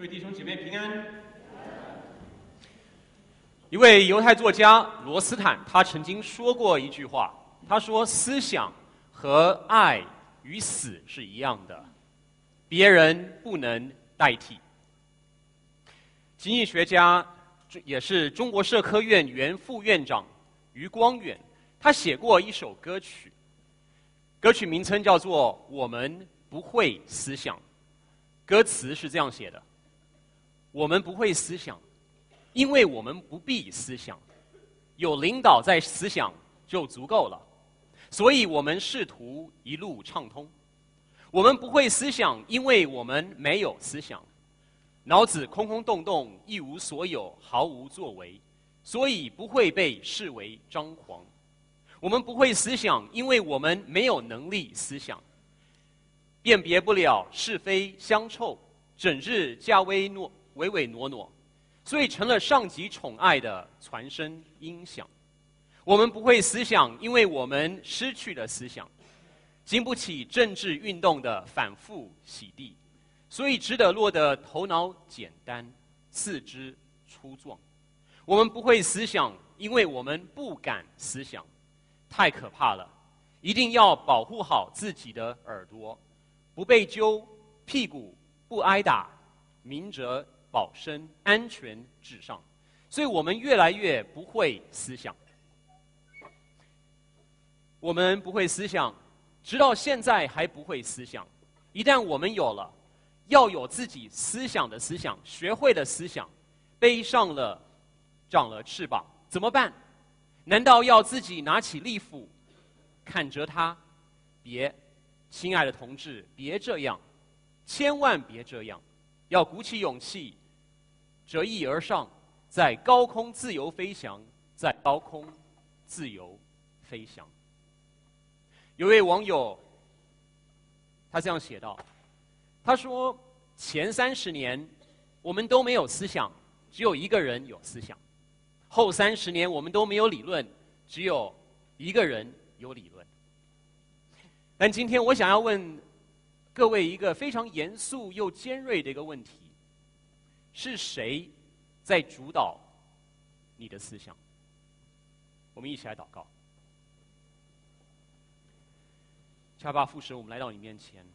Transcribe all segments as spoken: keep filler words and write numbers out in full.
位弟兄姐妹平安。一位犹太作家罗斯坦，他曾经说过一句话，他说：“思想和爱与死是一样的，别人不能代替。”经济学家也是中国社科院原副院长余光远，他写过一首歌曲，歌曲名称叫做《我们不会思想》，歌词是这样写的：我们不会思想，因为我们不必思想，有领导在思想就足够了，所以我们试图一路畅通。我们不会思想，因为我们没有思想，脑子空空洞洞，一无所有，毫无作为，所以不会被视为张狂。我们不会思想，因为我们没有能力思想，辨别不了是非香臭，整日假微诺唯唯诺诺，所以成了上级宠爱的传声音响。我们不会思想，因为我们失去了思想，经不起政治运动的反复洗涤，所以只得落得头脑简单，四肢粗壮。我们不会思想，因为我们不敢思想，太可怕了，一定要保护好自己的耳朵，不被揪，屁股不挨打，明哲保身，安全至上。所以我们越来越不会思想。我们不会思想，直到现在还不会思想。一旦我们有了，要有自己思想的思想，学会了思想，背上了，长了翅膀，怎么办？难道要自己拿起利斧，砍折它？别，亲爱的同志，别这样，千万别这样，要鼓起勇气，折翼而上，在高空自由飞翔，在高空自由飞翔。有位网友，他这样写道，他说：前三十年我们都没有思想，只有一个人有思想；后三十年我们都没有理论，只有一个人有理论。但今天我想要问各位一个非常严肃又尖锐的一个问题：是谁在主导你的思想？我们一起来祷告。恰巴父神，我们来到你面前，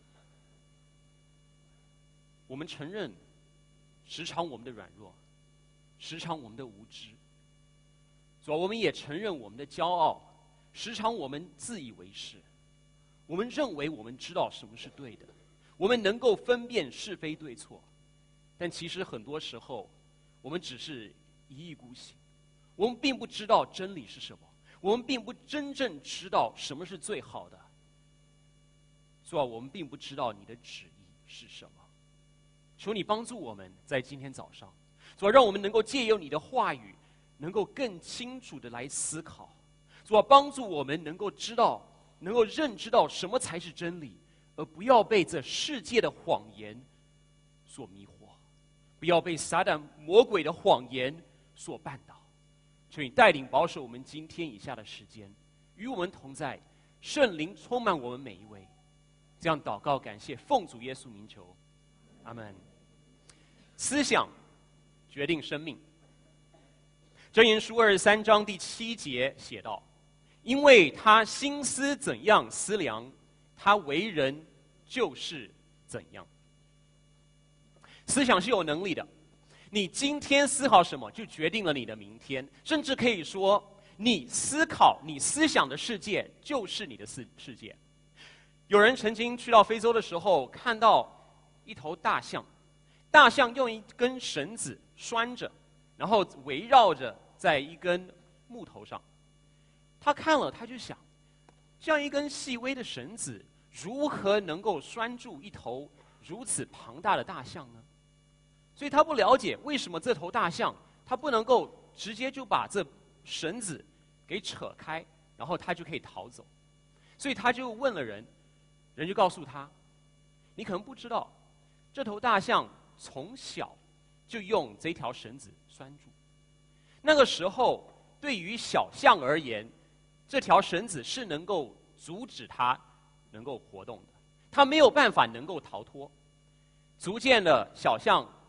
我们承认时常我们的软弱，时常我们的无知，主啊，我们也承认我们的骄傲，时常我们自以为是，我们认为我们知道什么是对的，我们能够分辨是非对错，但其实很多时候我们只是一意孤行，我们并不知道真理是什么，我们并不真正知道什么是最好的。主啊，我们并不知道你的旨意是什么，求你帮助我们在今天早上，主啊，让我们能够借由你的话语，能够更清楚的来思考。主啊，帮助我们能够知道，能够认知到什么才是真理，而不要被这世界的谎言所迷惑，不要被撒旦魔鬼的谎言所绊倒。求你带领保守我们今天以下的时间，与我们同在，圣灵充满我们每一位。这样祷告感谢，奉主耶稣名求，阿们。思想决定生命。箴言书二十三章第七节写道：因为他心思怎样思量，他为人就是怎样。思想是有能力的，你今天思考什么，就决定了你的明天，甚至可以说，你思考你思想的世界就是你的世世界。有人曾经去到非洲的时候，看到一头大象，大象用一根绳子拴着，然后围绕着在一根木头上。他看了，他就想，这样一根细微的绳子，如何能够拴住一头如此庞大的大象呢？所以他不了解为什么这头大象，它不能够直接就把这绳子给扯开，然后它就可以逃走。所以他就问了人。人就告诉他，你可能不知道，这头大象从小就用这条绳子拴住。那个时候，对于小象而言，这条绳子是能够阻止它能够活动的，它没有办法能够逃脱。逐渐的，小象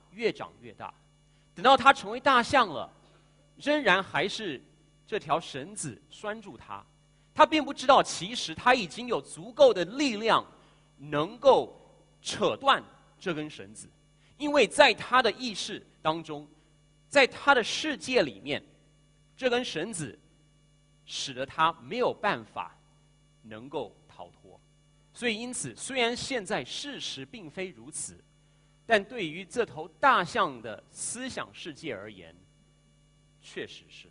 越长越大，等到它成为大象了，仍然还是这条绳子拴住它。他并不知道，其实他已经有足够的力量，能够扯断这根绳子，因为在他的意识当中，在他的世界里面，这根绳子使得他没有办法能够逃脱。所以，因此，虽然现在事实并非如此，但对于这头大象的思想世界而言，确实是。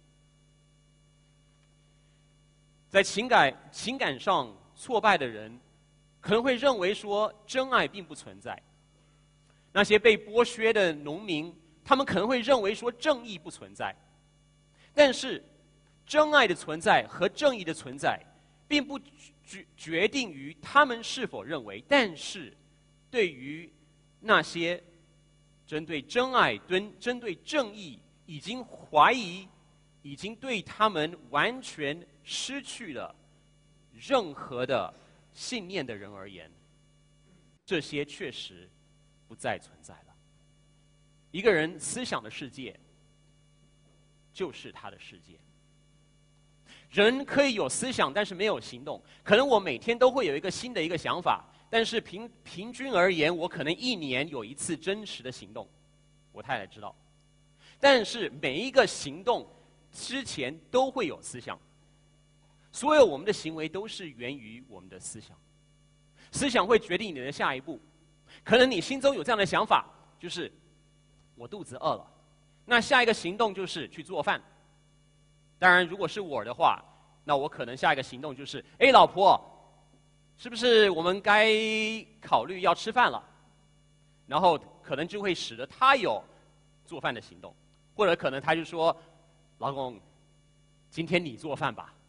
在情感情感上挫败的人，可能会认为说真爱并不存在；那些被剥削的农民，他们可能会认为说正义不存在。但是，真爱的存在和正义的存在，并不决决定于他们是否认为。但是，对于那些针对真爱、针针对正义已经怀疑、已经对他们完全失去了任何的信念的人而言，这些确实不再存在了。一个人思想的世界，就是他的世界。人可以有思想，但是没有行动。可能我每天都会有一个新的一个想法，但是平平均而言，我可能一年有一次真实的行动。我太太知道，但是每一个行动之前都会有思想。所有我们的行为都是源于我们的思想，思想会决定你的下一步。可能你心中有这样的想法，就是我肚子饿了，那下一个行动就是去做饭。当然，如果是我的话，那我可能下一个行动就是：哎，老婆，是不是我们该考虑要吃饭了？然后可能就会使得他有做饭的行动，或者可能他就说：老公，今天你做饭吧。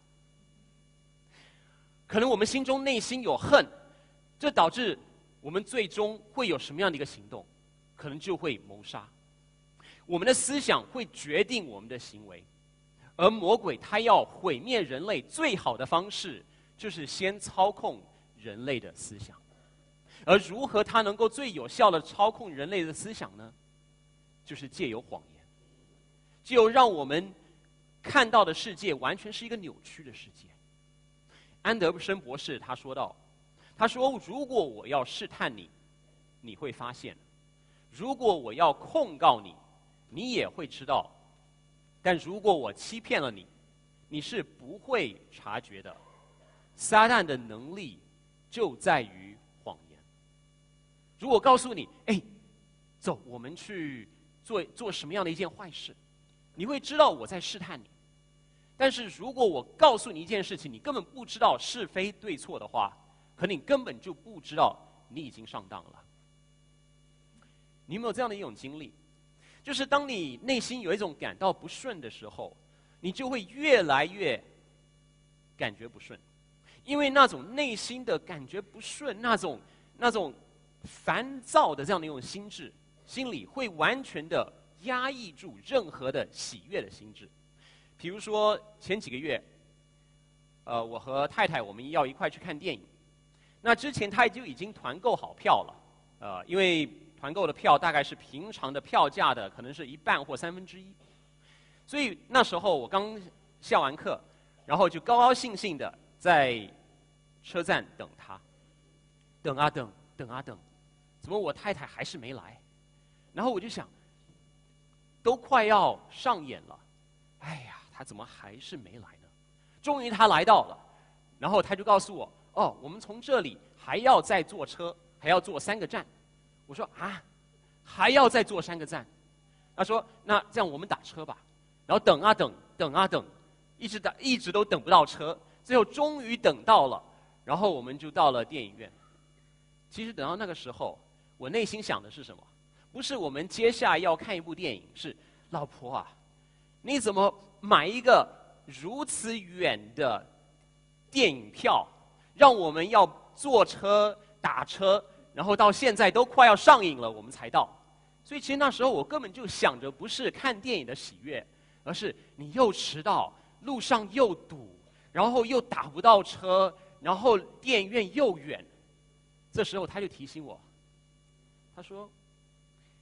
可能我们心中内心有恨，这导致我们最终会有什么样的一个行动？可能就会谋杀。我们的思想会决定我们的行为，而魔鬼他要毁灭人类最好的方式，就是先操控人类的思想。而如何他能够最有效的操控人类的思想呢？就是借由谎言，借由让我们看到的世界完全是一个扭曲的世界。安德森博士他说道，他说：如果我要试探你，你会发现；如果我要控告你，你也会知道；但如果我欺骗了你，你是不会察觉的。撒旦的能力就在于谎言。如果告诉你：哎，走，我们去做做什么样的一件坏事，你会知道我在试探你。但是如果我告诉你一件事情，你根本不知道是非对错的话，可能你根本就不知道你已经上当了。你有没有这样的一种经历？就是当你内心有一种感到不顺的时候，你就会越来越感觉不顺，因为那种内心的感觉不顺，那种那种烦躁的这样的一种心智，心里会完全的压抑住任何的喜悦的心智。比如说前几个月，呃，我和太太我们要一块去看电影，那之前他就已经团购好票了，呃，因为团购的票大概是平常的票价的可能是一半或三分之一，所以那时候我刚下完课，然后就高高兴兴的在车站等他，等啊等，等啊等，怎么我太太还是没来？然后我就想，都快要上演了，哎呀，他怎么还是没来呢？终于他来到了，然后他就告诉我：哦，我们从这里还要再坐车，还要坐三个站。我说啊，还要再坐三个站？他说：那这样我们打车吧。然后等啊等，等啊等，一直等，一直都等不到车，最后终于等到了，然后我们就到了电影院。其实等到那个时候，我内心想的是什么？不是我们接下来要看一部电影，是老婆啊，你怎么买一个如此远的电影票，让我们要坐车打车，然后到现在都快要上映了我们才到。所以其实那时候我根本就想着不是看电影的喜悦，而是你又迟到，路上又堵，然后又打不到车，然后电影院又远。这时候他就提醒我，他说：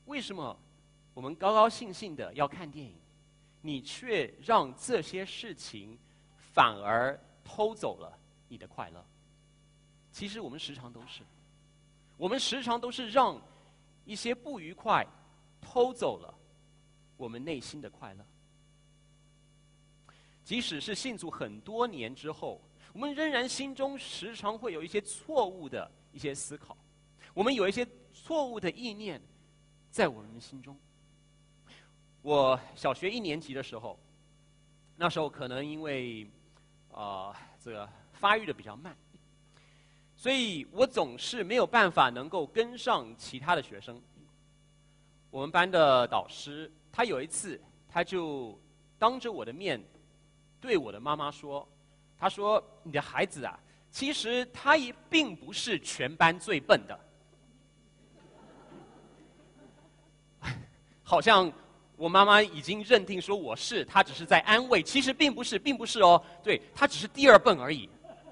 为什么我们高高兴兴的要看电影，你却让这些事情反而偷走了你的快乐？其实我们时常都是，我们时常都是让一些不愉快偷走了我们内心的快乐。即使是信主很多年之后，我们仍然心中时常会有一些错误的一些思考，我们有一些错误的意念在我们心中。我小学一年级的时候，那时候可能因为啊、呃、这个发育的比较慢，所以我总是没有办法能够跟上其他的学生。我们班的导师，他有一次他就当着我的面对我的妈妈说，他说：“你的孩子啊，其实他也并不是全班最笨的。”好像我妈妈已经认定说我是，她只是在安慰，其实并不是，并不是哦，对，她只是第二笨而已。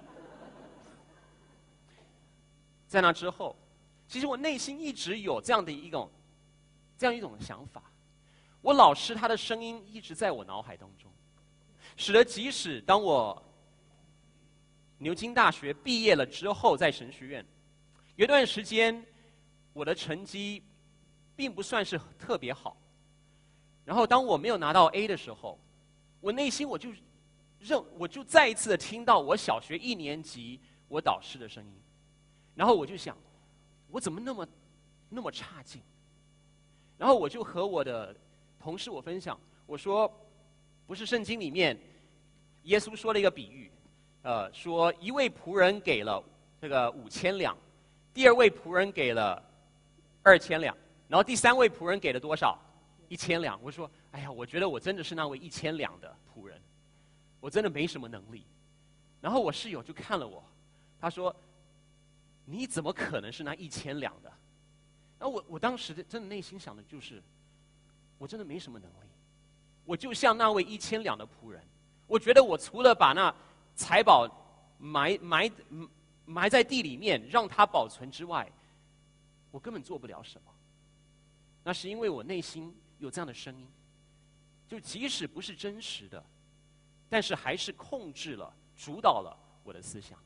在那之后，其实我内心一直有这样的一种，这样一种想法。我老师他的声音一直在我脑海当中，使得即使当我牛津大学毕业了之后，在神学院有一段时间，我的成绩并不算是特别好。然后当我没有拿到 A 的时候，我内心我就认，我就再一次的听到我小学一年级我导师的声音，然后我就想，我怎么那么那么差劲？然后我就和我的同事我分享，我说，不是圣经里面耶稣说了一个比喻，呃，说一位仆人给了这个五千两，第二位仆人给了二千两，然后第三位仆人给了多少？一千两。我说，哎呀，我觉得我真的是那位一千两的仆人，我真的没什么能力。然后我室友就看了我，他说，你怎么可能是那一千两的？然后我我当时真的内心想的就是，我真的没什么能力，我就像那位一千两的仆人，我觉得我除了把那财宝埋埋埋在地里面让它保存之外，我根本做不了什么。那是因为我内心有这样的声音，就即使不是真实的，但是还是控制了、主导了我的思想。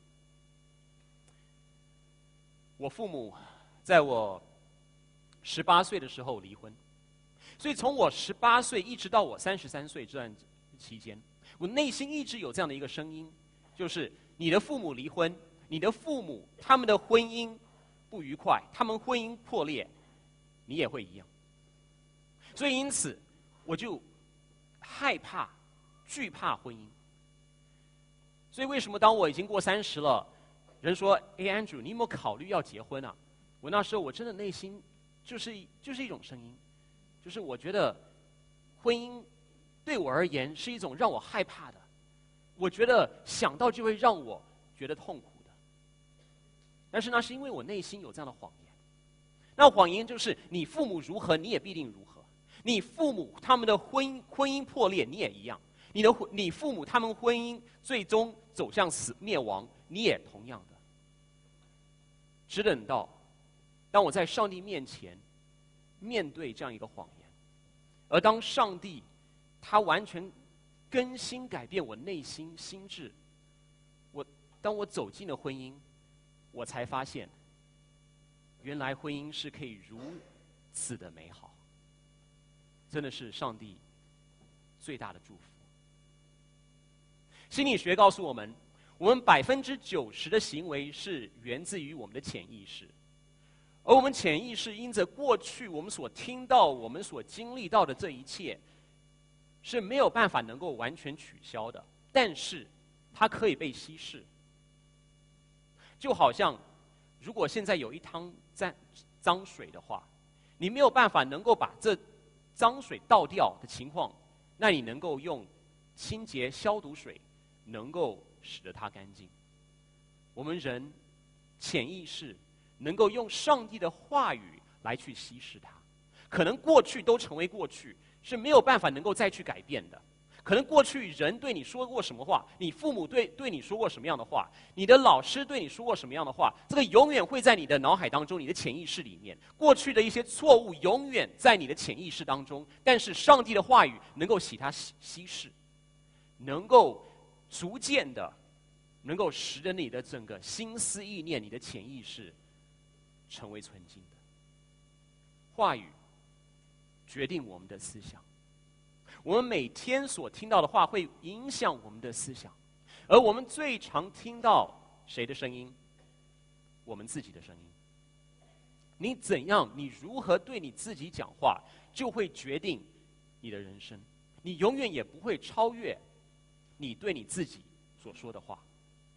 我父母在我十八岁的时候离婚，所以从我十八岁一直到我三十三岁这段期间，我内心一直有这样的一个声音，就是你的父母离婚，你的父母他们的婚姻不愉快，他们婚姻破裂，你也会一样。所以因此，我就害怕、惧怕婚姻。所以为什么当我已经过三十了，人说：“哎 ，Andrew， 你有没有考虑要结婚啊？”我那时候我真的内心就是就是一种声音，就是我觉得婚姻对我而言是一种让我害怕的，我觉得想到就会让我觉得痛苦的。但是那是因为我内心有这样的谎言，那谎言就是你父母如何，你也必定如何；你父母他们的婚姻婚姻破裂，你也一样；你的你父母他们婚姻最终走向死灭亡，你也同样的。只等到当我在上帝面前面对这样一个谎言，而当上帝他完全更新改变我内心心智，我当我走进了婚姻，我才发现原来婚姻是可以如此的美好，真的是上帝最大的祝福。心理学告诉我们，我们百分之九十的行为是源自于我们的潜意识，而我们潜意识因着过去我们所听到、我们所经历到的这一切，是没有办法能够完全取消的，但是它可以被稀释。就好像如果现在有一汤脏脏水的话，你没有办法能够把这脏水倒掉的情况，那你能够用清洁消毒水能够使得它干净。我们人潜意识能够用上帝的话语来去稀释它，可能过去都成为过去，是没有办法能够再去改变的。 可能过去人对你说过什么话，你父母对对你说过什么样的话，你的老师对你说过什么样的话，这个永远会在你的脑海当中，你的潜意识里面。过去的一些错误永远在你的潜意识当中，但是上帝的话语能够洗它稀稀释，能够逐渐的，能够使得你的整个心思意念、你的潜意识成为纯净的。话语决定我们的思想。我们每天所听到的话会影响我们的思想，而我们最常听到谁的声音？我们自己的声音。你怎样，你如何对你自己讲话，就会决定你的人生。你永远也不会超越你对你自己所说的话。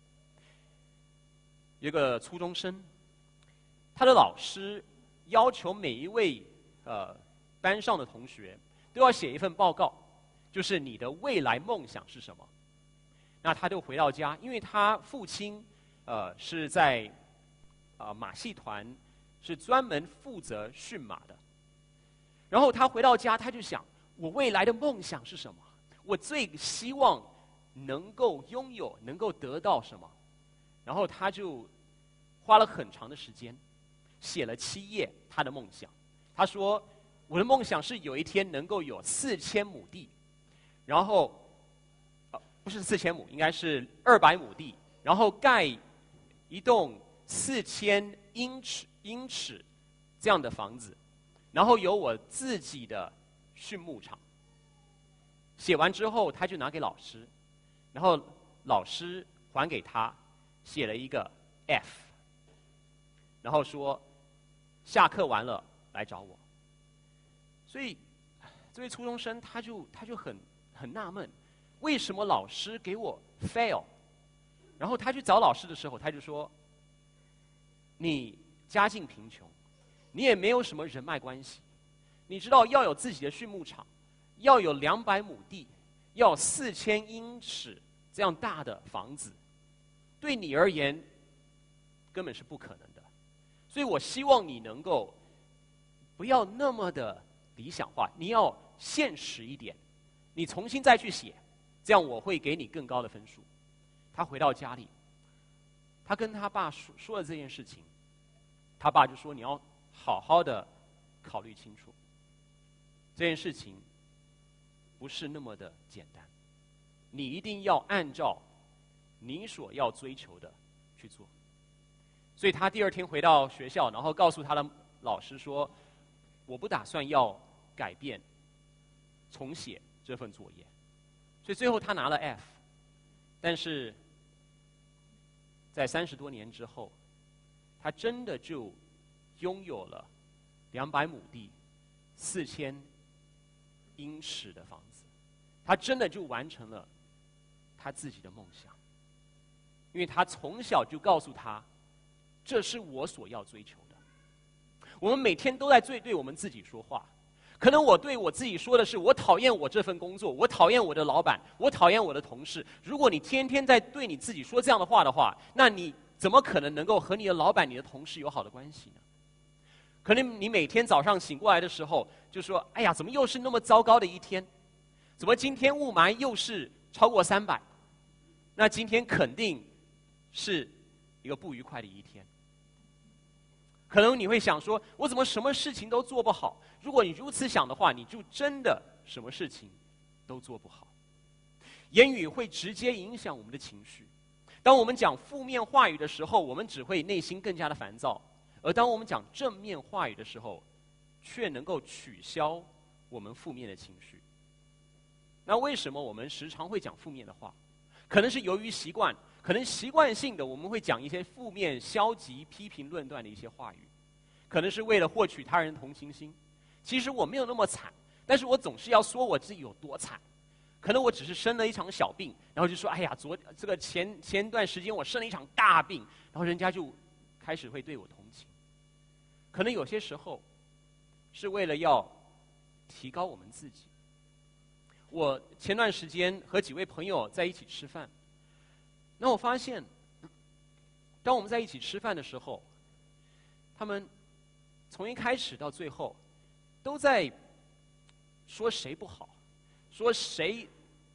有个初中生，他的老师要求每一位呃班上的同学都要写一份报告，就是你的未来梦想是什么。那他就回到家，因为他父亲呃是在呃马戏团，是专门负责驯马的。然后他回到家，他就想，我未来的梦想是什么？我最希望能够拥有，能够得到什么？然后他就花了很长的时间，写了七页他的梦想。他说，我的梦想是有一天能够有四千亩地，然后，呃，不是四千亩，应该是二百亩地，然后盖一栋四千英尺英尺这样的房子，然后有我自己的畜牧场。写完之后，他就拿给老师，然后老师还给他，写了一个 F， 然后说下课完了来找我。所以这位初中生他就他就很很纳闷，为什么老师给我 fail？ 然后他去找老师的时候，他就说：“你家境贫穷，你也没有什么人脉关系，你知道要有自己的畜牧场，要有两百亩地，要四千英尺这样大的房子，对你而言根本是不可能的。所以我希望你能够不要那么的理想化，你要现实一点，你重新再去写，这样我会给你更高的分数。”他回到家里，他跟他爸说说了这件事情，他爸就说：“你要好好的考虑清楚，这件事情不是那么的简单，你一定要按照你所要追求的去做。”所以他第二天回到学校，然后告诉他的老师说：“我不打算要改变、重写这份作业。”所以最后他拿了 F， 但是在三十多年之后，他真的就拥有了两百亩地、四千英尺的房子，他真的就完成了他自己的梦想，因为他从小就告诉他，这是我所要追求的。我们每天都在对对我们自己说话，可能我对我自己说的是，我讨厌我这份工作，我讨厌我的老板，我讨厌我的同事。如果你天天在对你自己说这样的话的话，那你怎么可能能够和你的老板、你的同事有好的关系呢？可能你每天早上醒过来的时候，就说：“哎呀，怎么又是那么糟糕的一天？怎么今天雾霾又是超过三百？那今天肯定是一个不愉快的一天。”可能你会想说：“我怎么什么事情都做不好？”如果你如此想的话，你就真的什么事情都做不好。言语会直接影响我们的情绪。当我们讲负面话语的时候，我们只会内心更加的烦躁；而当我们讲正面话语的时候，却能够取消我们负面的情绪。那为什么我们时常会讲负面的话？可能是由于习惯，可能习惯性的我们会讲一些负面、消极、批评、论断的一些话语，可能是为了获取他人同情心。其实我没有那么惨，但是我总是要说我自己有多惨。可能我只是生了一场小病，然后就说：“哎呀，昨这个前前段时间我生了一场大病。”然后人家就开始会对我同情。可能有些时候是为了要提高我们自己。我前段时间和几位朋友在一起吃饭，那我发现，当我们在一起吃饭的时候，他们从一开始到最后，都在说谁不好，说谁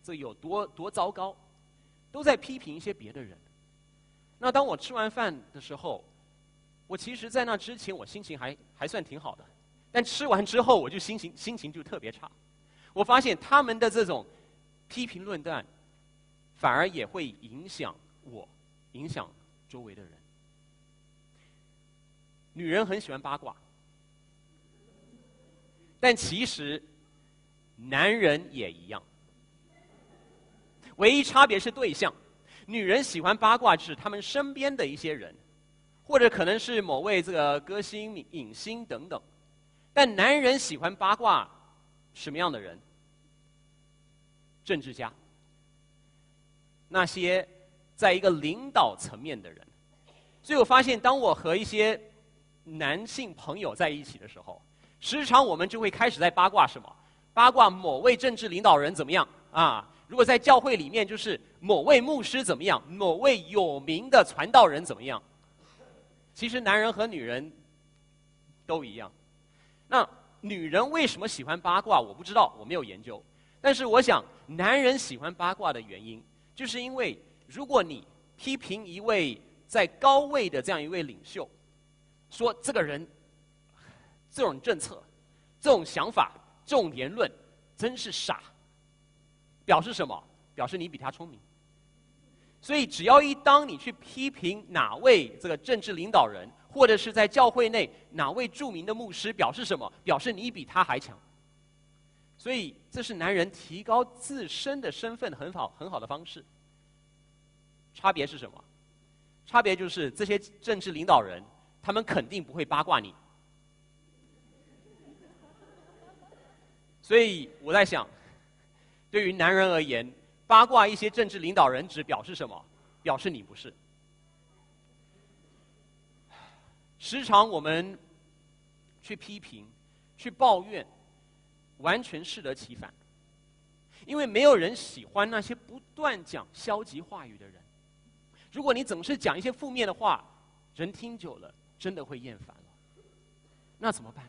这有多多糟糕，都在批评一些别的人。那当我吃完饭的时候，我其实在那之前我心情还还算挺好的，但吃完之后我就心情心情就特别差。我发现他们的这种批评论断，反而也会影响我，影响周围的人。女人很喜欢八卦，但其实男人也一样，唯一差别是对象。女人喜欢八卦是他们身边的一些人，或者可能是某位这个歌星、影星等等。但男人喜欢八卦什么样的人？政治家，那些在一个领导层面的人。所以我发现，当我和一些男性朋友在一起的时候，时常我们就会开始在八卦什么？八卦某位政治领导人怎么样啊？如果在教会里面，就是某位牧师怎么样，某位有名的传道人怎么样。其实男人和女人都一样。那女人为什么喜欢八卦？我不知道，我没有研究。但是我想，男人喜欢八卦的原因，就是因为如果你批评一位在高位的这样一位领袖，说这个人这种政策、这种想法、这种言论真是傻，表示什么？表示你比他聪明。所以只要一当你去批评哪位这个政治领导人，或者是在教会内哪位著名的牧师，表示什么？表示你比他还强。所以这是男人提高自身的身份很好很好的方式。差别是什么？差别就是这些政治领导人，他们肯定不会八卦你。所以我在想，对于男人而言，八卦一些政治领导人只表示什么？表示你不是。时常我们去批评、去抱怨，完全适得其反。因为没有人喜欢那些不断讲消极话语的人。如果你总是讲一些负面的话，人听久了真的会厌烦了。那怎么办？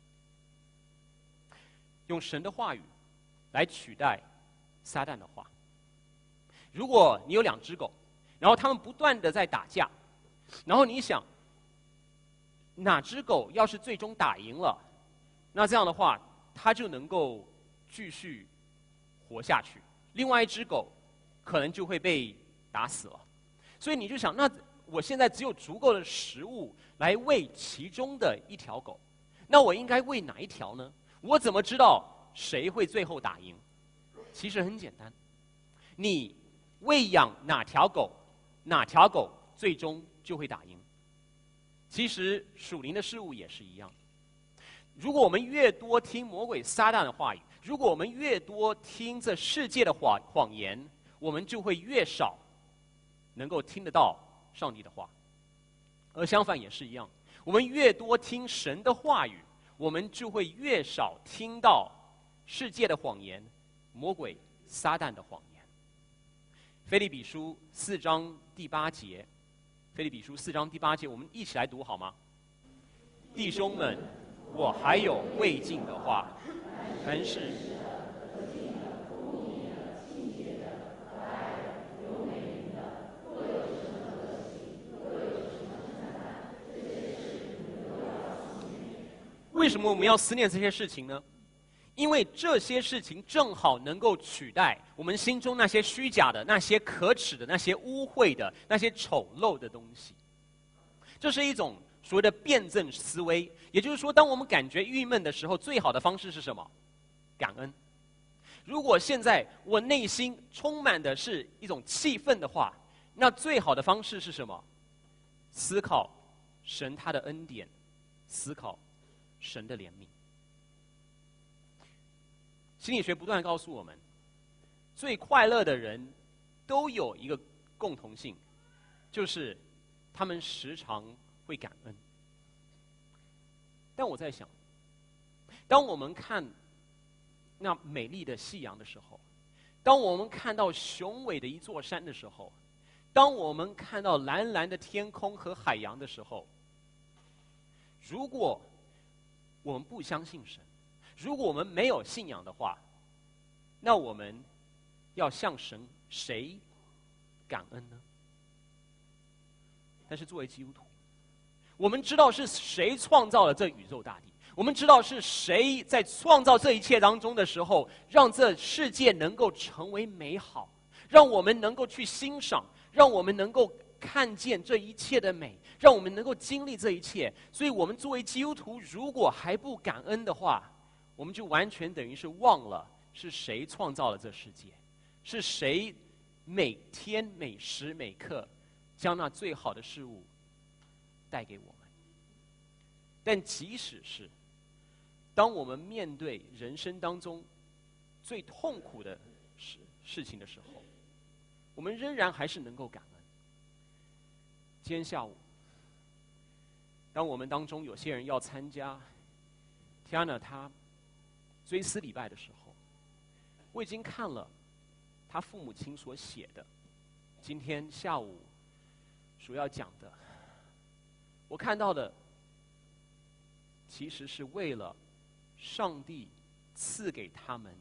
用神的话语来取代撒旦的话。如果你有两只狗，然后他们不断的在打架，然后你想，哪只狗要是最终打赢了，那这样的话，它就能够继续活下去，另外一只狗可能就会被打死了。所以你就想，那我现在只有足够的食物来喂其中的一条狗，那我应该喂哪一条呢？我怎么知道谁会最后打赢？其实很简单，你喂养哪条狗，哪条狗最终就会打赢。其实属灵的事物也是一样。如果我们越多听魔鬼撒旦的话语，如果我们越多听这世界的谎谎言，我们就会越少能够听得到上帝的话。而相反也是一样，我们越多听神的话语，我们就会越少听到世界的谎言，魔鬼撒旦的谎言。腓立比书四章第八节，腓立比书四章第八节，我们一起来读好吗？弟兄们，我还有未尽的话，凡是为什么我们要思念这些事情呢？因为这些事情正好能够取代我们心中那些虚假的、那些可耻的、那些污秽的、那些丑陋的东西。这是一种所谓的辩证思维，也就是说，当我们感觉郁闷的时候，最好的方式是什么？感恩。如果现在我内心充满的是一种气愤的话，那最好的方式是什么？思考神他的恩典，思考神的怜悯。心理学不断告诉我们，最快乐的人都有一个共同性，就是他们时常会感恩。但我在想，当我们看那美丽的夕阳的时候，当我们看到雄伟的一座山的时候，当我们看到蓝蓝的天空和海洋的时候，如果我们不相信神，如果我们没有信仰的话，那我们要向神谁感恩呢？但是作为基督徒，我们知道是谁创造了这宇宙大地，我们知道是谁在创造这一切当中的时候，让这世界能够成为美好，让我们能够去欣赏，让我们能够看见这一切的美，让我们能够经历这一切。所以我们作为基督徒，如果还不感恩的话，我们就完全等于是忘了是谁创造了这世界，是谁每天每时每刻将那最好的事物带给我们。但即使是当我们面对人生当中最痛苦的事事情的时候，我们仍然还是能够感恩。今天下午，当我们当中有些人要参加 Tiana 他追思礼拜的时候，我已经看了他父母亲所写的今天下午所要讲的，我看到的其实是为了上帝赐给他们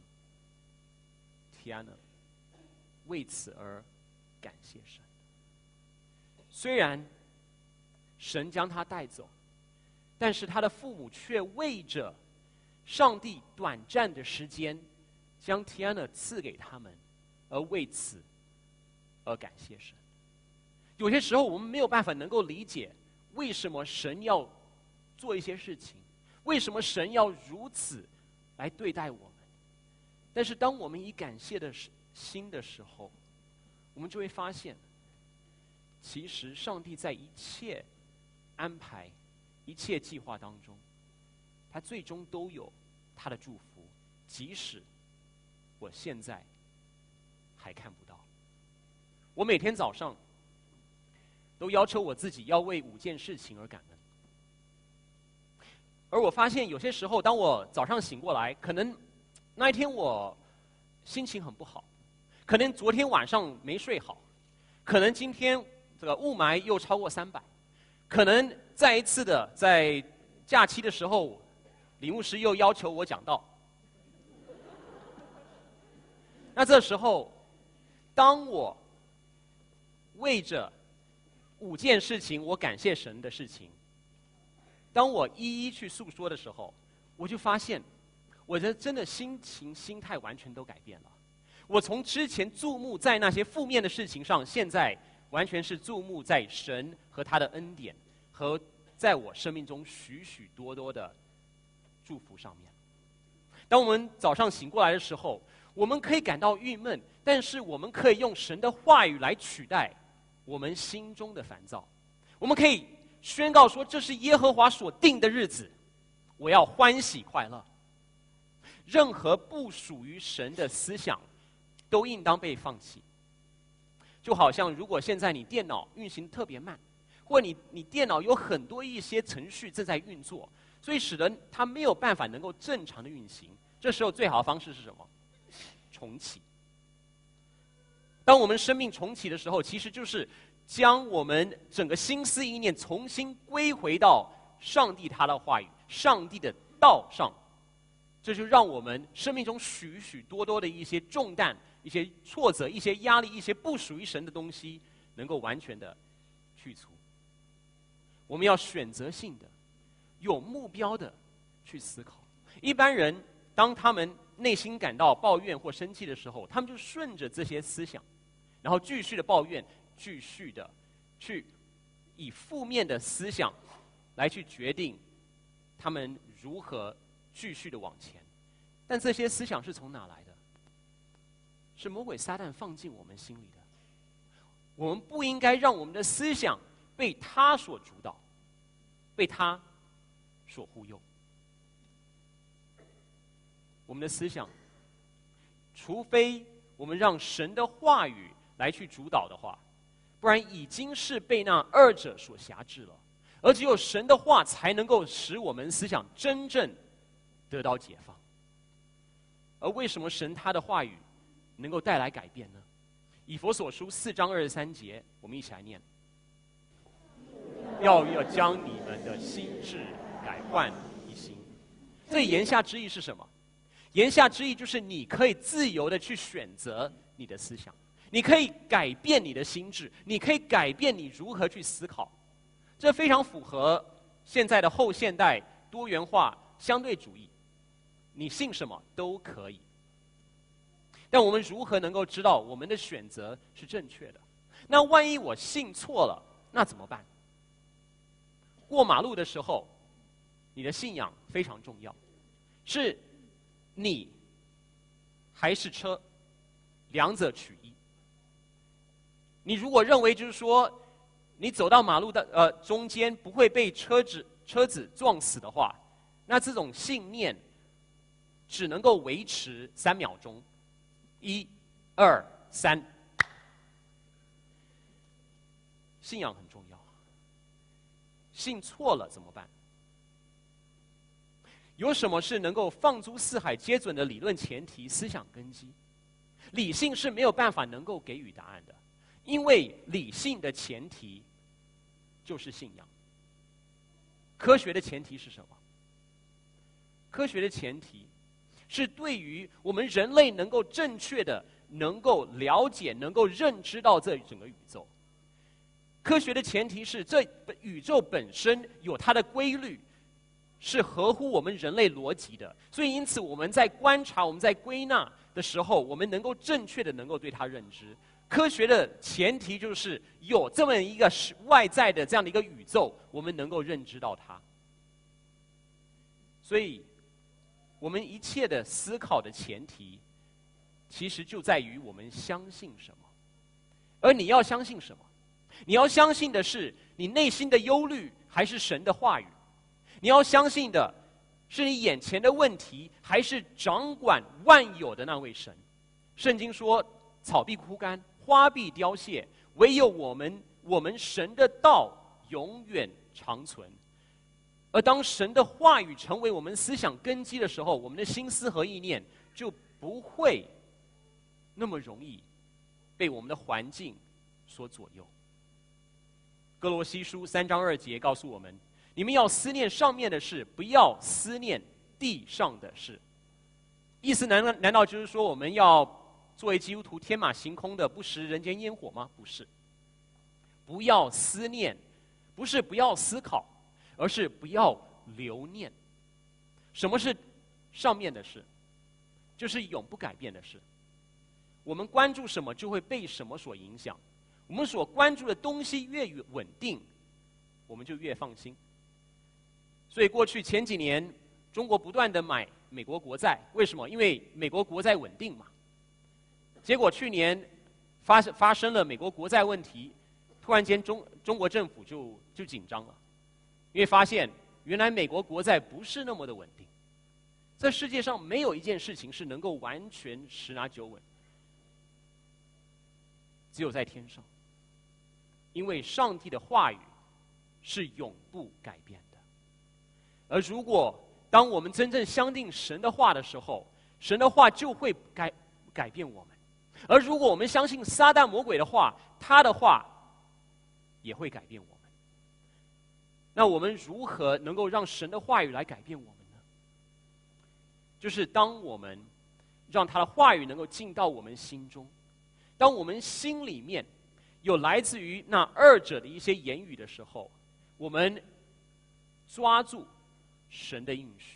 Tiana， 为此而感谢神。虽然神将他带走，但是他的父母却为着上帝短暂的时间将 Tiana 赐给他们，而为此而感谢神。有些时候我们没有办法能够理解为什么神要做一些事情，为什么神要如此来对待我们。但是当我们以感谢的心的时候，我们就会发现，其实上帝在一切安排、一切计划当中，他最终都有他的祝福，即使我现在还看不到。我每天早上都要求我自己要为五件事情而感恩，而我发现有些时候，当我早上醒过来，可能那一天我心情很不好，可能昨天晚上没睡好，可能今天这个雾霾又超过三百，可能再一次的在假期的时候，李牧师又要求我讲道。那这时候，当我为着五件事情我感谢神的事情，当我一一去诉说的时候，我就发现我的真的心情心态完全都改变了。我从之前注目在那些负面的事情上，现在完全是注目在神和他的恩典和在我生命中许许多多的祝福上面。当我们早上醒过来的时候，我们可以感到郁闷，但是我们可以用神的话语来取代我们心中的烦躁。我们可以宣告说，这是耶和华所定的日子，我要欢喜快乐。任何不属于神的思想都应当被放弃。就好像如果现在你电脑运行特别慢，或你你电脑有很多一些程序正在运作，所以使得它没有办法能够正常的运行，这时候最好的方式是什么？重启。当我们生命重启的时候，其实就是将我们整个心思意念重新归回到上帝他的话语、上帝的道上，这就让我们生命中许许多多的一些重担、一些挫折、一些压力、一些不属于神的东西，能够完全的去除。我们要选择性的、有目标的去思考。一般人当他们内心感到抱怨或生气的时候，他们就顺着这些思想，然后继续的抱怨，继续的去以负面的思想来去决定他们如何继续的往前。但这些思想是从哪来的？是魔鬼撒旦放进我们心里的。我们不应该让我们的思想被他所主导，被他所忽悠。我们的思想，除非我们让神的话语来去主导的话，不然已经是被那二者所辖制了。而只有神的话才能够使我们思想真正得到解放。而为什么神他的话语能够带来改变呢？以弗所书四章二十三节，我们一起来念：要要将你们的心志改换一新。这言下之意是什么？言下之意就是你可以自由的去选择你的思想，你可以改变你的心智，你可以改变你如何去思考。这非常符合现在的后现代多元化相对主义，你信什么都可以。但我们如何能够知道我们的选择是正确的？那万一我信错了，那怎么办？过马路的时候，你的信仰非常重要，是你还是车，两者取一。你如果认为就是说，你走到马路的呃中间不会被车子车子撞死的话，那这种信念只能够维持三秒钟，一、二、三。信仰很重要，信错了怎么办？有什么是能够放诸四海皆准的理论前提、思想根基？理性是没有办法能够给予答案的，因为理性的前提就是信仰。科学的前提是什么？科学的前提是对于我们人类能够正确的、能够了解、能够认知到这整个宇宙。科学的前提是，这宇宙本身有它的规律，是合乎我们人类逻辑的。所以，因此我们在观察、我们在归纳的时候，我们能够正确的能够对它认知。科学的前提就是有这么一个外在的这样的一个宇宙，我们能够认知到它。所以，我们一切的思考的前提，其实就在于我们相信什么。而你要相信什么？你要相信的是你内心的忧虑，还是神的话语？你要相信的是你眼前的问题，还是掌管万有的那位神？圣经说：“草必枯干，花必凋谢，唯有我们我们神的道永远长存。”而当神的话语成为我们思想根基的时候，我们的心思和意念就不会那么容易被我们的环境所左右。哥罗西书三章二节告诉我们：你们要思念上面的事，不要思念地上的事。意思难道难道就是说我们要作为基督徒天马行空的不食人间烟火吗？不是。不要思念，不是不要思考，而是不要留念。什么是上面的事？就是永不改变的事。我们关注什么，就会被什么所影响。我们所关注的东西越稳定，我们就越放心。所以过去前几年，中国不断的买美国国债，为什么？因为美国国债稳定嘛。结果去年发生发生了美国国债问题，突然间中中国政府就就紧张了，因为发现原来美国国债不是那么的稳定。在世界上没有一件事情是能够完全十拿九稳，只有在天上。因为上帝的话语是永不改变的。而如果当我们真正相信神的话的时候，神的话就会改改变我们。而如果我们相信撒旦魔鬼的话，他的话也会改变我们。那我们如何能够让神的话语来改变我们呢？就是当我们让他的话语能够进到我们心中，当我们心里面有来自于那二者的一些言语的时候，我们抓住神的应许。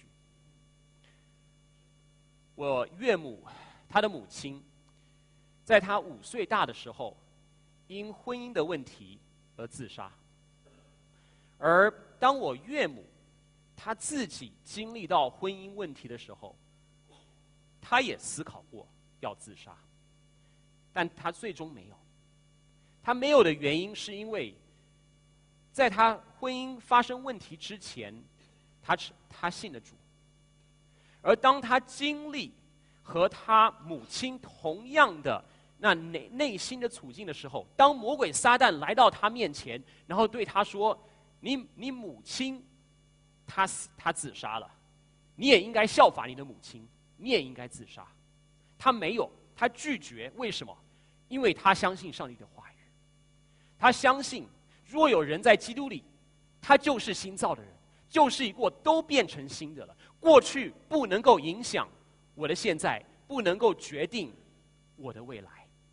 我岳母她的母亲，在她五岁大的时候，因婚姻的问题而自杀。而当我岳母她自己经历到婚姻问题的时候，她也思考过要自杀，但她最终没有。她没有的原因是因为，在她婚姻发生问题之前，她她信了主。而当她经历和她母亲同样的那内内心的处境的时候，当魔鬼撒旦来到她面前，然后对她说：“你你母亲，她她自杀了，你也应该效法你的母亲，你也应该自杀。”她没有，她拒绝。为什么？因为她相信上帝的话语。他相信，若有人在基督里，他就是新造的人，旧事已过，都变成新的了。过去不能够影响我的现在，不能够决定我的未来。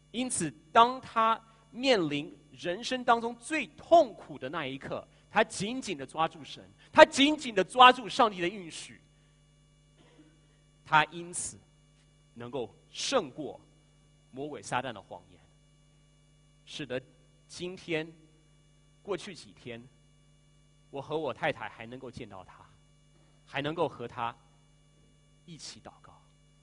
因此，当他面临人生当中最痛苦的那一刻，他紧紧的抓住神，他紧紧的抓住上帝的应许，他因此能够胜过魔鬼撒旦的谎言，使得今天过去几天，我和我太太还能够见到他，还能够和他一起祷告。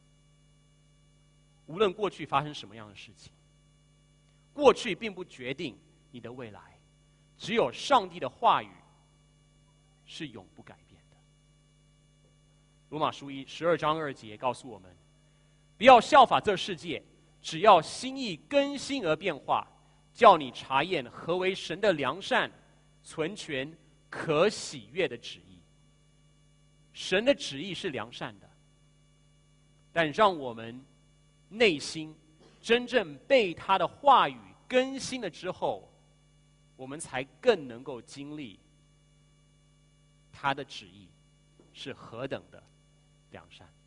无论过去发生什么样的事情，过去并不决定你的未来，只有上帝的话语是永不改变的。罗马书一十二章二节告诉我们，不要效法这世界，只要心意更新而变化，叫你查验何为神的良善、纯全、可喜悦的旨意。神的旨意是良善的，但让我们内心真正被他的话语更新了之后，我们才更能够经历他的旨意是何等的良善。